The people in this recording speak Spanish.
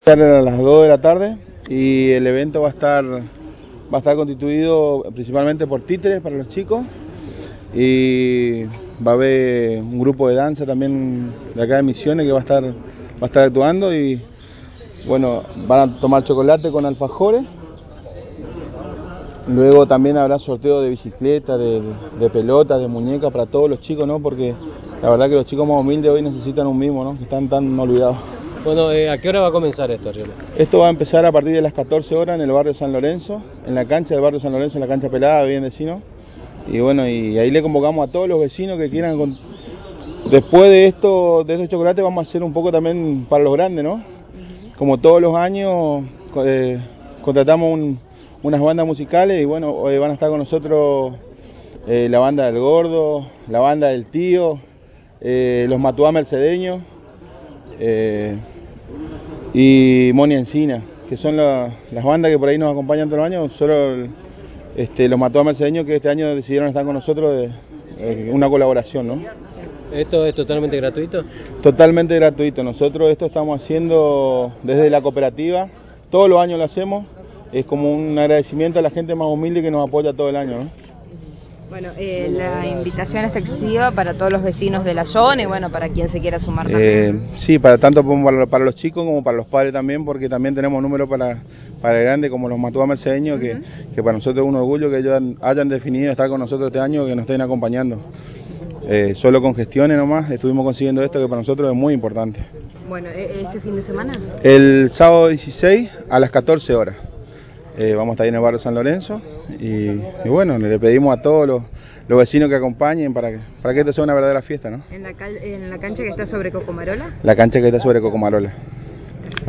A las 2 de la tarde y el evento va a estar constituido principalmente por títeres para los chicos y va a haber un grupo de danza también de acá de Misiones que va a estar actuando y bueno, van a tomar chocolate con alfajores. Luego también habrá sorteo de bicicleta, de pelota, de muñecas para todos los chicos, ¿no? Porque la verdad que los chicos más humildes hoy necesitan un mimo, ¿no? Que están tan olvidados. Bueno, ¿a qué hora va a comenzar esto, Ariel? Esto va a empezar a partir de las 14 horas en el barrio San Lorenzo, en la cancha del barrio San Lorenzo, en la cancha pelada, bien vecino. Y bueno, y ahí le convocamos a todos los vecinos que quieran. Después de estos chocolates vamos a hacer un poco también para los grandes, ¿no? Como todos los años contratamos unas bandas musicales y bueno, hoy van a estar con nosotros la banda del Gordo, la banda del Tío, los Matuá Mercedeños. Y Moni Encina, que son las bandas que por ahí nos acompañan todos los años. Solo los Matuá Mercedeños que este año decidieron estar con nosotros una colaboración, ¿no? ¿Esto es totalmente gratuito? Totalmente gratuito. Nosotros esto estamos haciendo desde la cooperativa, todos los años lo hacemos, es como un agradecimiento a la gente más humilde que nos apoya todo el año, ¿no? Bueno, la invitación está excesiva para todos los vecinos de la zona y bueno, para quien se quiera sumar también. Sí, tanto para los chicos como para los padres también, porque también tenemos números para el grande como los Matuá Mercedeños, que para nosotros es un orgullo que ellos hayan definido estar con nosotros este año, que nos estén acompañando. Solo con gestiones nomás estuvimos consiguiendo esto que para nosotros es muy importante. Bueno, ¿este fin de semana? El sábado 16 a las 14 horas. Vamos a estar ahí en el barrio San Lorenzo y bueno, le pedimos a todos los vecinos que acompañen para que esto sea una verdadera fiesta, ¿no? ¿En la cancha que está sobre Cocomarola? La cancha que está sobre Cocomarola.